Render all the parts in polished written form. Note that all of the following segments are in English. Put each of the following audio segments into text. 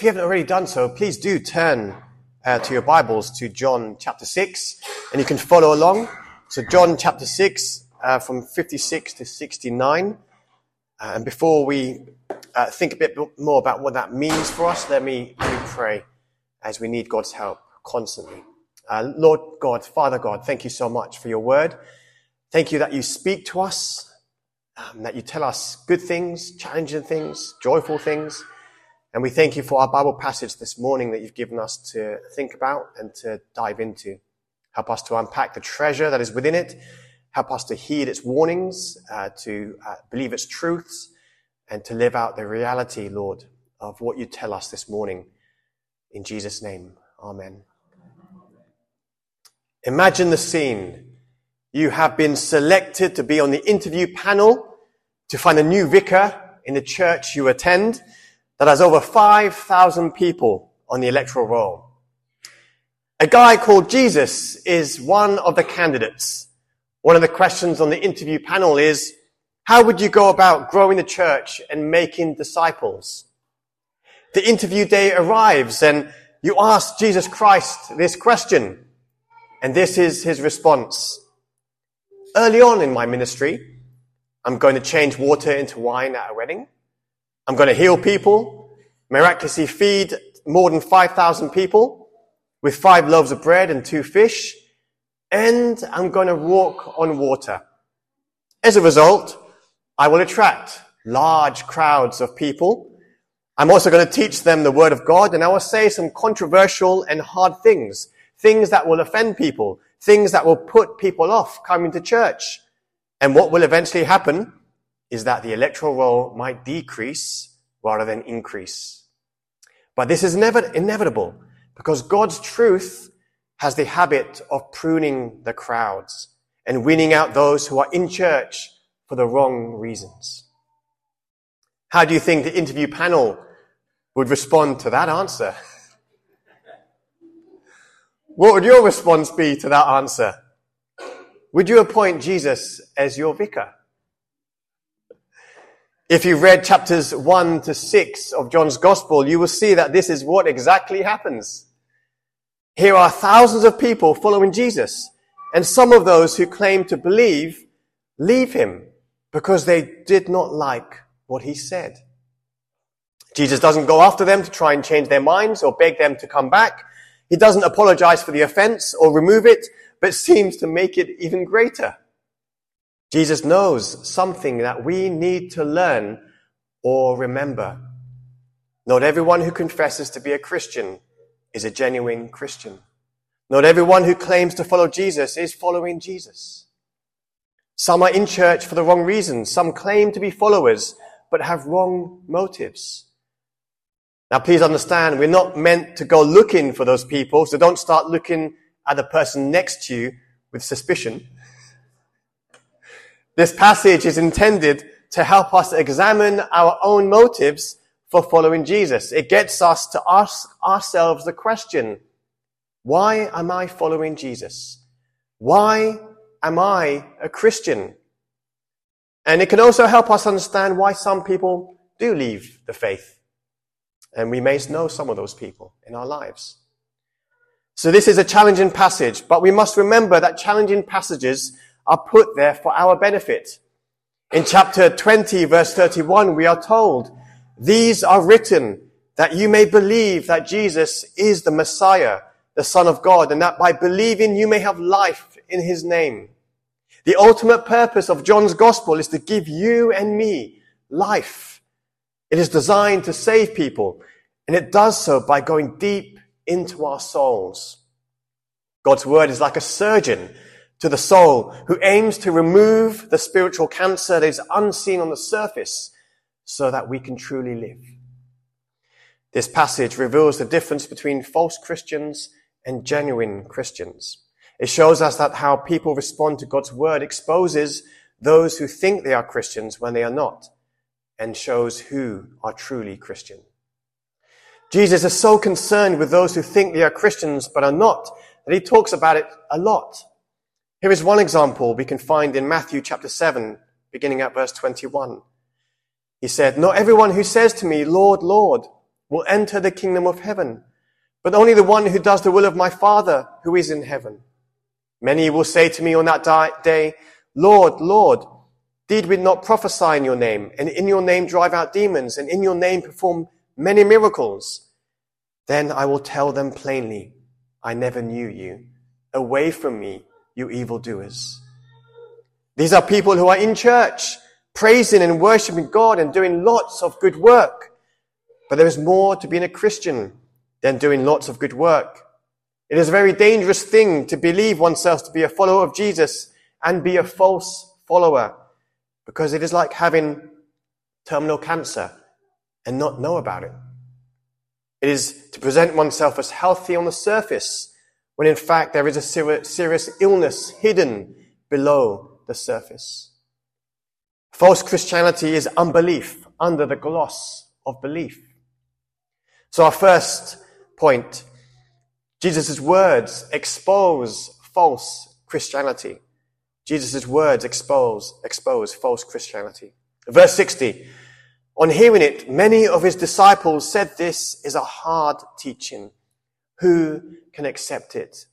If you haven't already done so, please do turn to your Bibles to John chapter 6, and you can follow along. So John chapter 6, from 56 to 69. And before we think a bit more about what that means for us, let me pray as we need God's help constantly. Lord God, Father God, thank you so much for your word. Thank you that you speak to us, that you tell us good things, challenging things, joyful things. And we thank you for our Bible passage this morning that you've given us to think about and to dive into. Help us to unpack the treasure that is within it. Help us to heed its warnings, to believe its truths, and to live out the reality, Lord, of what you tell us this morning. In Jesus' name, amen. Imagine the scene. You have been selected to be on the interview panel to find a new vicar in the church you attend that has over 5,000 people on the electoral roll. A guy called Jesus is one of the candidates. One of the questions on the interview panel is, how would you go about growing the church and making disciples? The interview day arrives and you ask Jesus Christ this question, and this is his response. Early on in my ministry, I'm going to change water into wine at a wedding. I'm going to heal people, miraculously feed more than 5,000 people with 5 loaves of bread and 2 fish, and I'm going to walk on water. As a result, I will attract large crowds of people. I'm also going to teach them the word of God, and I will say some controversial and hard things that will offend people, things that will put people off coming to church. And what will eventually happen is that the electoral roll might decrease rather than increase. But this is never inevitable because God's truth has the habit of pruning the crowds and weaning out those who are in church for the wrong reasons. How do you think the interview panel would respond to that answer? What would your response be to that answer? Would you appoint Jesus as your vicar? If you've read chapters 1 to 6 of John's Gospel, you will see that this is what exactly happens. Here are thousands of people following Jesus, and some of those who claim to believe leave him because they did not like what he said. Jesus doesn't go after them to try and change their minds or beg them to come back. He doesn't apologize for the offense or remove it, but seems to make it even greater. Jesus knows something that we need to learn or remember. Not everyone who confesses to be a Christian is a genuine Christian. Not everyone who claims to follow Jesus is following Jesus. Some are in church for the wrong reasons. Some claim to be followers, but have wrong motives. Now, please understand, we're not meant to go looking for those people, so don't start looking at the person next to you with suspicion. This passage is intended to help us examine our own motives for following Jesus. It gets us to ask ourselves the question, why am I following Jesus? Why am I a Christian? And it can also help us understand why some people do leave the faith. And we may know some of those people in our lives. So this is a challenging passage, but we must remember that challenging passages are put there for our benefit. In chapter 20, verse 31, we are told, "These are written that you may believe that Jesus is the Messiah, the Son of God, and that by believing you may have life in his name." The ultimate purpose of John's Gospel is to give you and me life. It is designed to save people, and it does so by going deep into our souls. God's word is like a surgeon to the soul who aims to remove the spiritual cancer that is unseen on the surface so that we can truly live. This passage reveals the difference between false Christians and genuine Christians. It shows us that how people respond to God's word exposes those who think they are Christians when they are not, and shows who are truly Christian. Jesus is so concerned with those who think they are Christians but are not, that he talks about it a lot. Here is one example we can find in Matthew chapter 7, beginning at verse 21. He said, "Not everyone who says to me, 'Lord, Lord,' will enter the kingdom of heaven, but only the one who does the will of my Father who is in heaven. Many will say to me on that day, Lord, Lord, did we not prophesy in your name, and in your name drive out demons, and in your name perform many miracles? Then I will tell them plainly, I never knew you. Away from me, you evildoers. These are people who are in church, praising and worshiping God and doing lots of good work. But there is more to being a Christian than doing lots of good work. It is a very dangerous thing to believe oneself to be a follower of Jesus and be a false follower, because it is like having terminal cancer and not know about it. It is to present oneself as healthy on the surface, when in fact there is a serious illness hidden below the surface. False Christianity is unbelief under the gloss of belief. So our first point, Jesus' words expose false Christianity. Jesus' words expose false Christianity. Verse 60, on hearing it, many of his disciples said, this is a hard teaching. Who can accept it?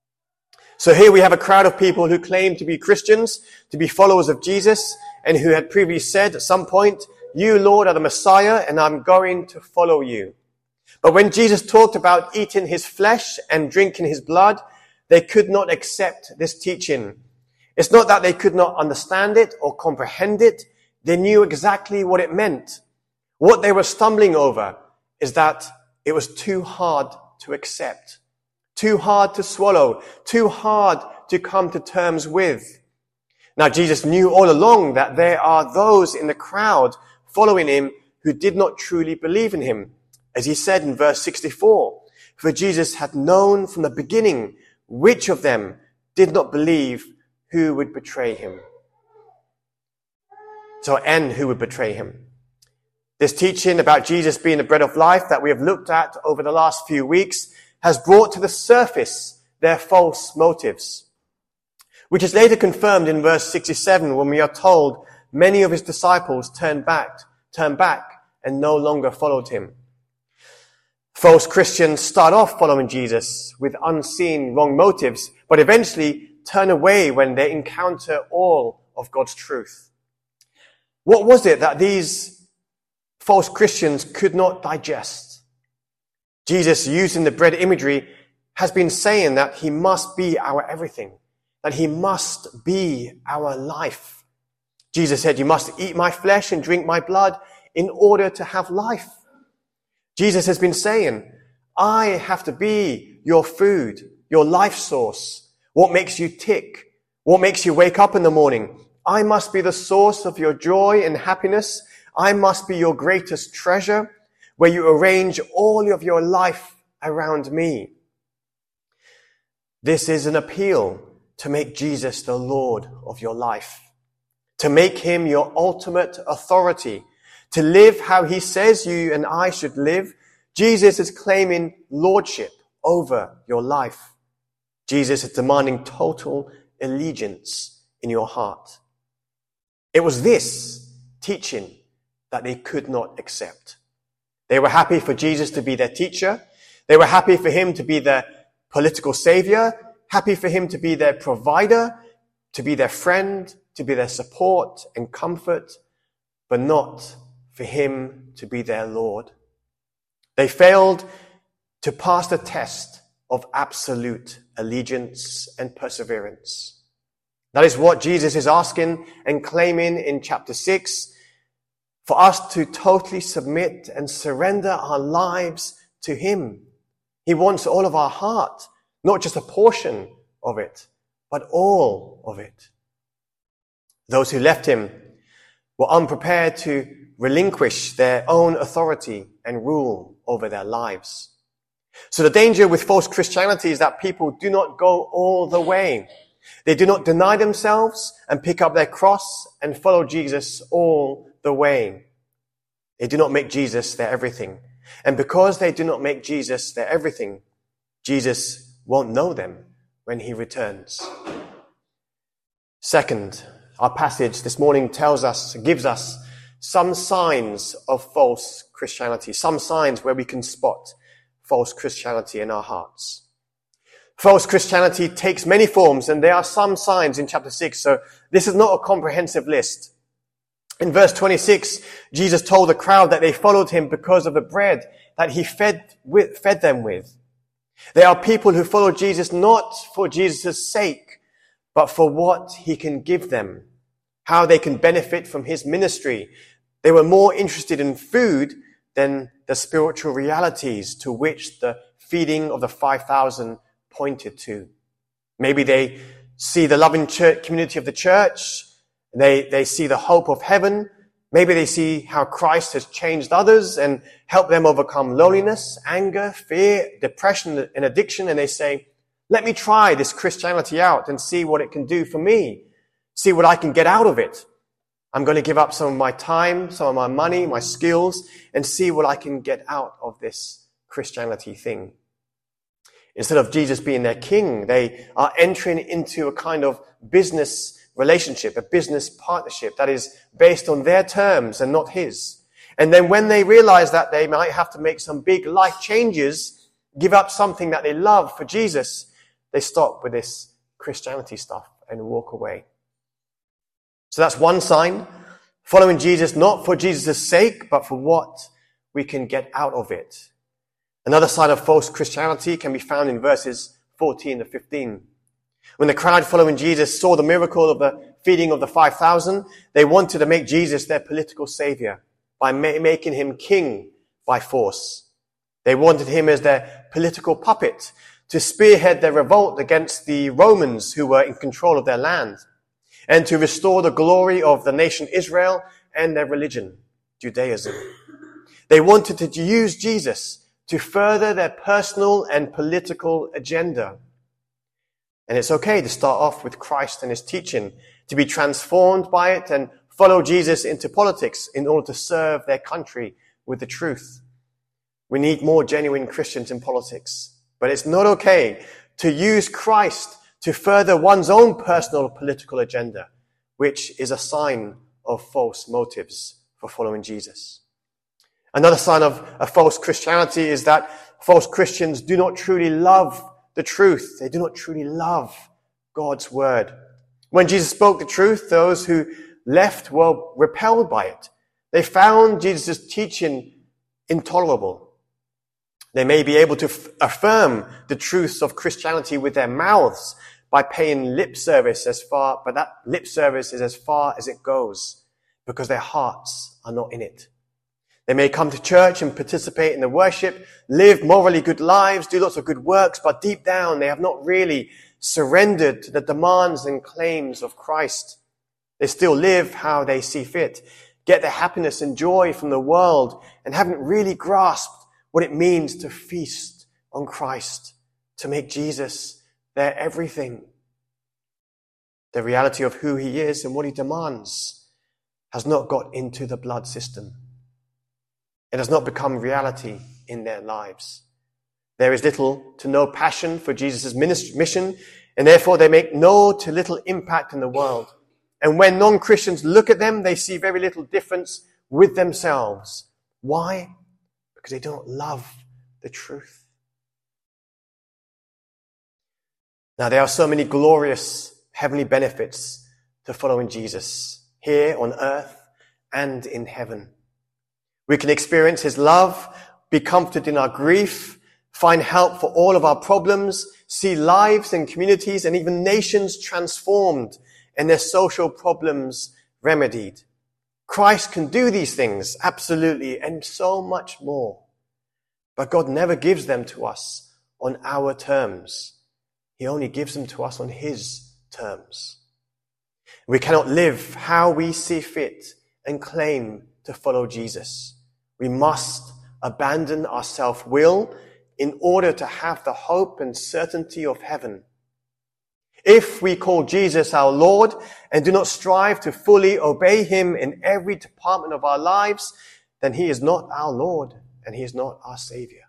So here we have a crowd of people who claim to be Christians, to be followers of Jesus, and who had previously said at some point, you, Lord, are the Messiah, and I'm going to follow you. But when Jesus talked about eating his flesh and drinking his blood, they could not accept this teaching. It's not that they could not understand it or comprehend it. They knew exactly what it meant. What they were stumbling over is that it was too hard to accept, too hard to swallow, too hard to come to terms with. Now, Jesus knew all along that there are those in the crowd following him who did not truly believe in him. As he said in verse 64, for Jesus had known from the beginning which of them did not believe who would betray him. And who would betray him. This teaching about Jesus being the bread of life that we have looked at over the last few weeks has brought to the surface their false motives, which is later confirmed in verse 67 when we are told many of his disciples turned back and no longer followed him. False Christians start off following Jesus with unseen wrong motives, but eventually turn away when they encounter all of God's truth. What was it that these false Christians could not digest? Jesus, using the bread imagery, has been saying that he must be our everything, that he must be our life. Jesus said, you must eat my flesh and drink my blood in order to have life. Jesus has been saying, I have to be your food, your life source, what makes you tick, what makes you wake up in the morning. I must be the source of your joy and happiness. I must be your greatest treasure, where you arrange all of your life around me. This is an appeal to make Jesus the Lord of your life, to make him your ultimate authority, to live how he says you and I should live. Jesus is claiming lordship over your life. Jesus is demanding total allegiance in your heart. It was this teaching that they could not accept. They were happy for Jesus to be their teacher. They were happy for him to be their political savior, happy for him to be their provider, to be their friend, to be their support and comfort, but not for him to be their Lord. They failed to pass the test of absolute allegiance and perseverance. That is what Jesus is asking and claiming in chapter 6, for us to totally submit and surrender our lives to him. He wants all of our heart, not just a portion of it, but all of it. Those who left him were unprepared to relinquish their own authority and rule over their lives. So the danger with false Christianity is that people do not go all the way. They do not deny themselves and pick up their cross and follow Jesus all the way. They do not make Jesus their everything. And because they do not make Jesus their everything, Jesus won't know them when he returns. Second, our passage this morning gives us some signs of false Christianity, some signs where we can spot false Christianity in our hearts. False Christianity takes many forms, and there are some signs in chapter 6, so this is not a comprehensive list. In verse 26, Jesus told the crowd that they followed him because of the bread that he fed them with. There are people who follow Jesus not for Jesus' sake, but for what he can give them, how they can benefit from his ministry. They were more interested in food than the spiritual realities to which the feeding of the 5,000 pointed to. Maybe they see the loving church, community of the church. They see the hope of heaven. Maybe they see how Christ has changed others and helped them overcome loneliness, anger, fear, depression, and addiction. And they say, let me try this Christianity out and see what it can do for me. See what I can get out of it. I'm going to give up some of my time, some of my money, my skills, and see what I can get out of this Christianity thing. Instead of Jesus being their king, they are entering into a kind of business relationship, a business partnership that is based on their terms and not his. And then when they realize that they might have to make some big life changes, give up something that they love for Jesus, they stop with this Christianity stuff and walk away. So that's one sign. Following Jesus not for Jesus' sake, but for what we can get out of it. Another sign of false Christianity can be found in verses 14 to 15. When the crowd following Jesus saw the miracle of the feeding of the 5,000, they wanted to make Jesus their political savior by making him king by force. They wanted him as their political puppet to spearhead their revolt against the Romans who were in control of their land, and to restore the glory of the nation Israel and their religion, Judaism. They wanted to use Jesus to further their personal and political agenda. And it's okay to start off with Christ and his teaching, to be transformed by it and follow Jesus into politics in order to serve their country with the truth. We need more genuine Christians in politics. But it's not okay to use Christ to further one's own personal political agenda, which is a sign of false motives for following Jesus. Another sign of a false Christianity is that false Christians do not truly love the truth. They do not truly love God's word. When Jesus spoke the truth, those who left were repelled by it. They found Jesus' teaching intolerable. They may be able to affirm the truths of Christianity with their mouths by paying lip service but that lip service is as far as it goes because their hearts are not in it. They may come to church and participate in the worship, live morally good lives, do lots of good works, but deep down they have not really surrendered to the demands and claims of Christ. They still live how they see fit, get their happiness and joy from the world, and haven't really grasped what it means to feast on Christ, to make Jesus their everything. The reality of who he is and what he demands has not got into the blood system. It has not become reality in their lives. There is little to no passion for Jesus' mission, and therefore they make no to little impact in the world. And when non-Christians look at them, they see very little difference with themselves. Why? Because they don't love the truth. Now, there are so many glorious heavenly benefits to following Jesus here on earth and in heaven. We can experience his love, be comforted in our grief, find help for all of our problems, see lives and communities and even nations transformed and their social problems remedied. Christ can do these things, absolutely, and so much more. But God never gives them to us on our terms. He only gives them to us on his terms. We cannot live how we see fit and claim to follow Jesus. We must abandon our self-will in order to have the hope and certainty of heaven. If we call Jesus our Lord and do not strive to fully obey him in every department of our lives, then he is not our Lord and he is not our Savior.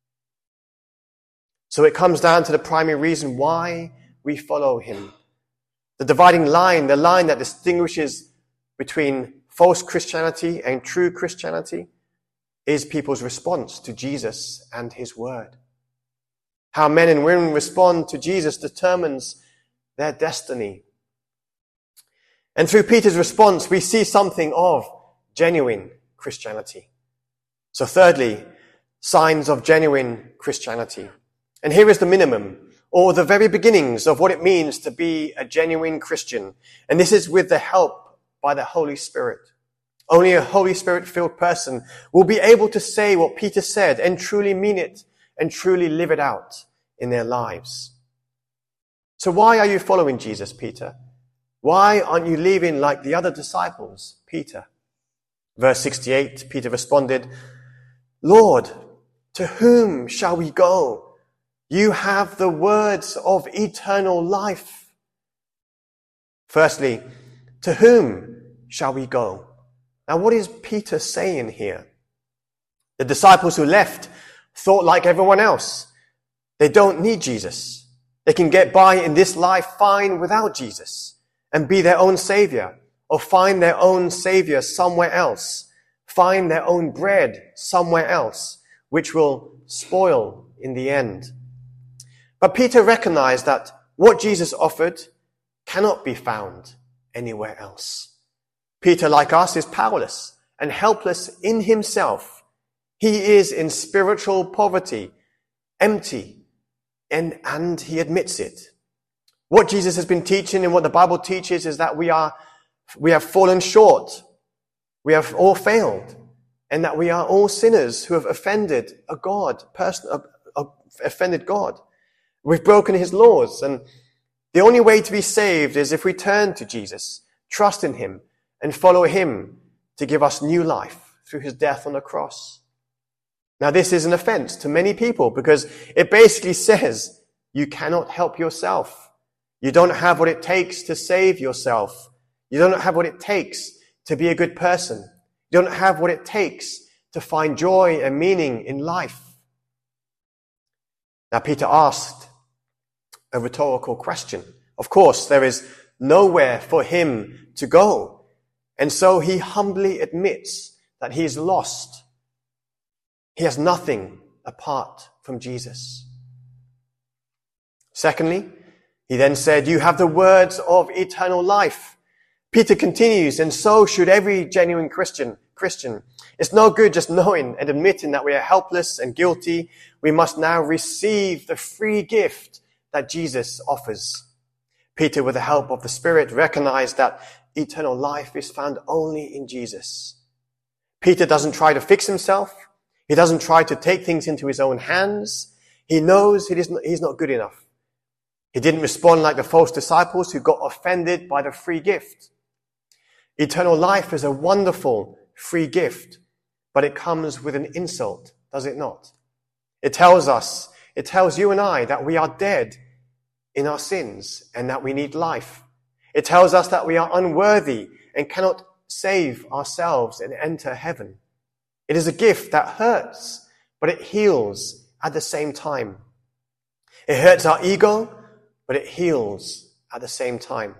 So it comes down to the primary reason why we follow him. The dividing line, the line that distinguishes between false Christianity and true Christianity is people's response to Jesus and his word. How men and women respond to Jesus determines their destiny. And through Peter's response, we see something of genuine Christianity. So thirdly, signs of genuine Christianity. And here is the minimum, or the very beginnings of what it means to be a genuine Christian. And this is with the help by the Holy Spirit. Only a Holy Spirit-filled person will be able to say what Peter said and truly mean it and truly live it out in their lives. So why are you following Jesus, Peter? Why aren't you leaving like the other disciples, Peter? Verse 68, Peter responded, Lord, to whom shall we go? You have the words of eternal life. Firstly, to whom shall we go? Now, what is Peter saying here? The disciples who left thought like everyone else. They don't need Jesus. They can get by in this life fine without Jesus and be their own savior, or find their own savior somewhere else, find their own bread somewhere else, which will spoil in the end. But Peter recognized that what Jesus offered cannot be found anywhere else. Peter, like us, is powerless and helpless in himself. He is in spiritual poverty, empty, and he admits it. What Jesus has been teaching and what the Bible teaches is that we have fallen short. We have all failed, and that we are all sinners who have offended offended God. We've broken his laws, and the only way to be saved is if we turn to Jesus, trust in him, and follow him to give us new life through his death on the cross. Now, this is an offense to many people because it basically says you cannot help yourself. You don't have what it takes to save yourself. You don't have what it takes to be a good person. You don't have what it takes to find joy and meaning in life. Now, Peter asked a rhetorical question. Of course, there is nowhere for him to go. And so he humbly admits that he is lost. He has nothing apart from Jesus. Secondly, he then said, you have the words of eternal life. Peter continues, and so should every genuine Christian. It's no good just knowing and admitting that we are helpless and guilty. We must now receive the free gift that Jesus offers. Peter, with the help of the Spirit, recognized that eternal life is found only in Jesus. Peter doesn't try to fix himself. He doesn't try to take things into his own hands. He knows he's not good enough. He didn't respond like the false disciples who got offended by the free gift. Eternal life is a wonderful free gift, but it comes with an insult, does it not? It tells you and I that we are dead in our sins and that we need life. It tells us that we are unworthy and cannot save ourselves and enter heaven. It is a gift that hurts, but it heals at the same time. It hurts our ego, but it heals at the same time.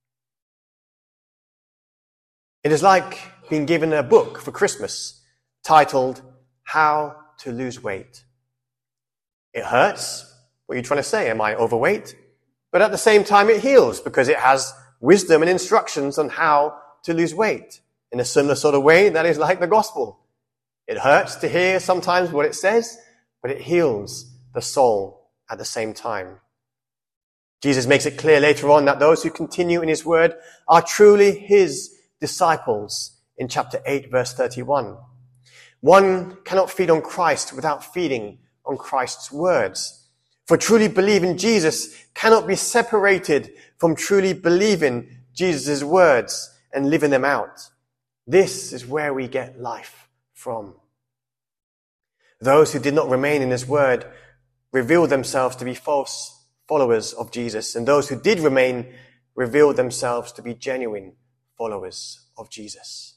It is like being given a book for Christmas titled How to Lose Weight. It hurts. What are you trying to say? Am I overweight? But at the same time, it heals because it has wisdom and instructions on how to lose weight. In a similar sort of way, that is like the gospel. It hurts to hear sometimes what it says, but it heals the soul at the same time. Jesus makes it clear later on that those who continue in his word are truly his disciples in chapter 8, verse 31. One cannot feed on Christ without feeding on Christ's words. For truly believing Jesus cannot be separated from truly believing Jesus' words and living them out. This is where we get life from. Those who did not remain in his word revealed themselves to be false followers of Jesus, and those who did remain revealed themselves to be genuine followers of Jesus.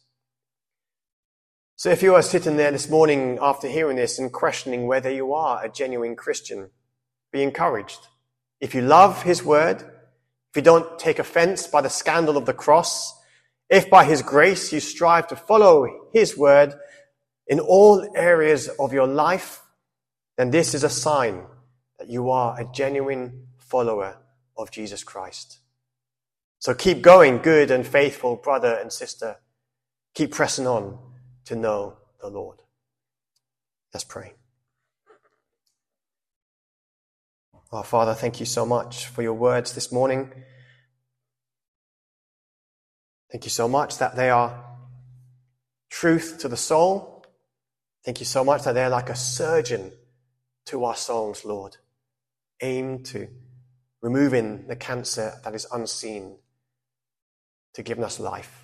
So if you are sitting there this morning after hearing this and questioning whether you are a genuine Christian, be encouraged. If you love his word, if you don't take offense by the scandal of the cross, If by his grace you strive to follow his word in all areas of your life, then this is a sign that you are a genuine follower of Jesus Christ. So keep going, good and faithful brother and sister. Keep pressing on to know the Lord. Let's pray. Our Father, thank you so much for your words this morning. Thank you so much that they are truth to the soul. Thank you so much that they're like a surgeon to our souls, Lord, aimed to removing the cancer that is unseen, to giving us life.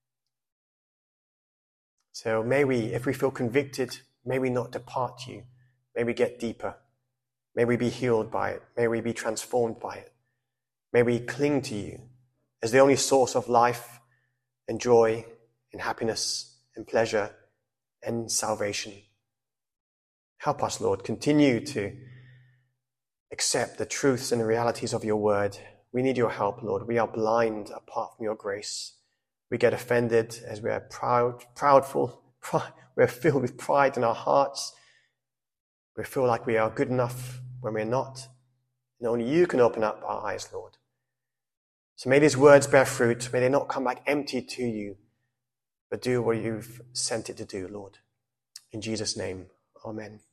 So may we, if we feel convicted, may we not depart you. May we get deeper. May we be healed by it. May we be transformed by it. May we cling to you as the only source of life and joy and happiness and pleasure and salvation. Help us, Lord. Continue to accept the truths and the realities of your word. We need your help, Lord. We are blind apart from your grace. We get offended as we are we're filled with pride in our hearts. We feel like we are good enough when we're not. And only you can open up our eyes, Lord. So may these words bear fruit. May they not come back empty to you, but do what you've sent it to do, Lord. In Jesus' name, amen.